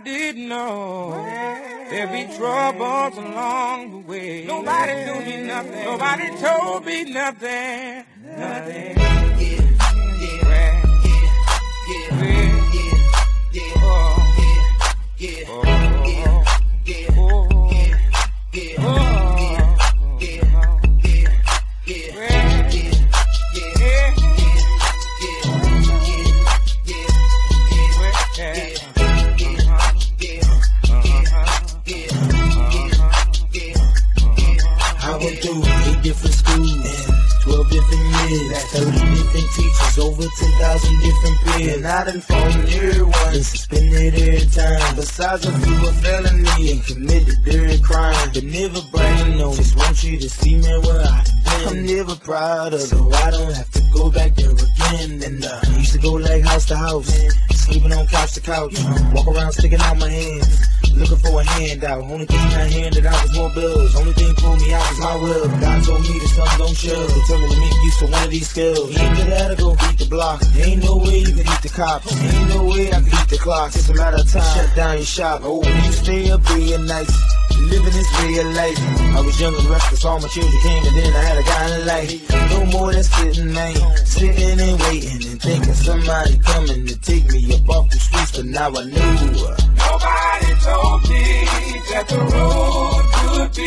didn't know there'd be troubles along the way. Nobody told me nothing. Nobody told me nothing. Nothing. I went through 8 different schools, 12 different years, 30 different teachers, over 10,000 different peers. And I done fallen every one, been suspended every time. Besides a few a felony and committed dirty crime. But never bragging, no, just want you to see me where I've been. I'm never proud of it, so I don't have to go back there again. And I used to go like house to house, sleeping on couch to couch, walk around sticking out my hands, looking for a handout. Only thing I handed out was more bills. Only thing pulled me out was my will. God told me that something don't chill. They told me to make use of one of these skills. You ain't gotta go beat the block. Ain't no way you can beat the cops. Ain't no way I can beat the clock. It's a matter of time. Shut down your shop. Oh, you stay up day and night, living this way of life. I was young and restless, all my children came, and then I had a guy in life. No more than sitting, man, sitting and waiting and thinking somebody coming to take me up off the streets. But now I knew. Nobody told me that the road could be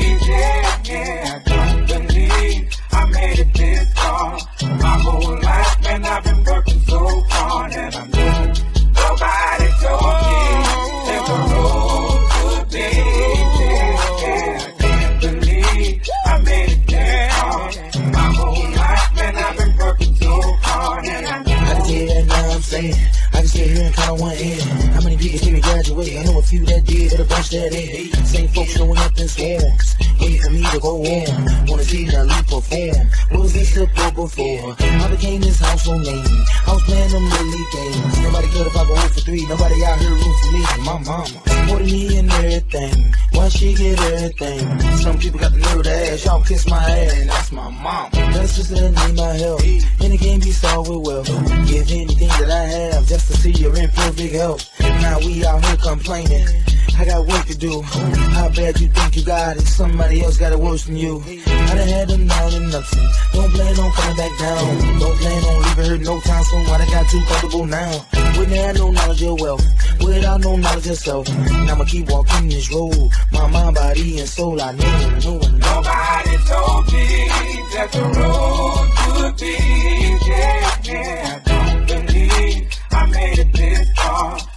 easy. I don't believe I made it this far. My whole life, man, I've been working so hard, and I know nobody told me that the road could be easy. I can't believe I made it this far. My whole life, man, I've been working so hard, and I know. I can tell now I'm saying I can sit here and count on one hand. How many people see me graduate? I know a few that did, but a bunch that ain't. Same folks showing up in swarms, waiting for me to go on. Wanna see Nelly perform. Was this simple before I became this household name? I was playing them little league games. Nobody could if I go 0 for 3. Nobody out here root for me. My mama supported me and everything. Why she get everything? Some people got the nerve to ask, y'all kiss my ass, and that's my mom. That's just that need my help. And it can't be solved with wealth. Give anything that I have just to see you're in for big help. Now we out here complaining. I got work to do. How bad you think you got it? Somebody else got it worse than you. I done had them down and nothing. Don't plan on coming back down. Don't plan on leaving her no time soon. Why they got too comfortable now? Without no knowledge of wealth, without no knowledge of self. And I'ma keep walking this road. My mind, body, and soul. I know. Nobody told me that the road could be easy. I don't believe I made it this far.